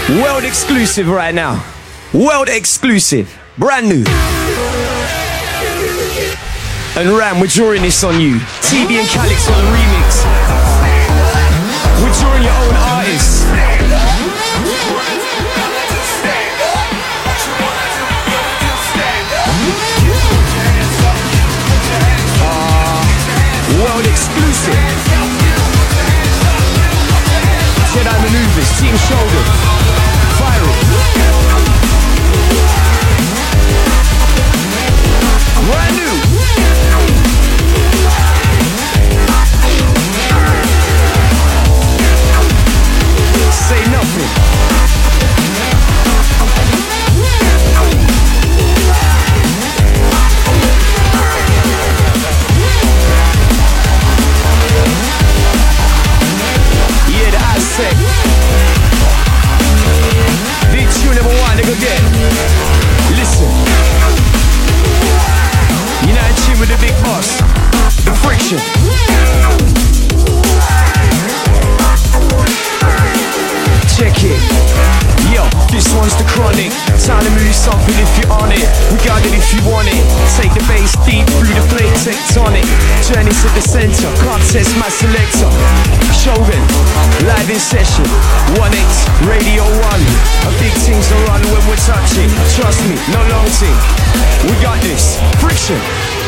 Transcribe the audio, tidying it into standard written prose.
World exclusive right now. World exclusive. Brand new. And Ram, we're drawing this on you. TB and Calix on the remix. We're drawing your own artists. World exclusive. Jedi Maneuvers, Team Shoulder. Fire it. Brand new. Say nothing. Yeah, the Aztec. Big tune number one, nigga, get. Listen. You're not in tune with the big boss. The Friction. Check it. Yo, this one's the Chronic. Time to move something if you're on it. We got it if you want it. Take the bass deep through the plate tectonic. Journey to the center. Can't test my selector. Shogun, live in session. 1X, Radio 1. A big things are run when we're touching. Trust me, no long thing. We got this. Friction.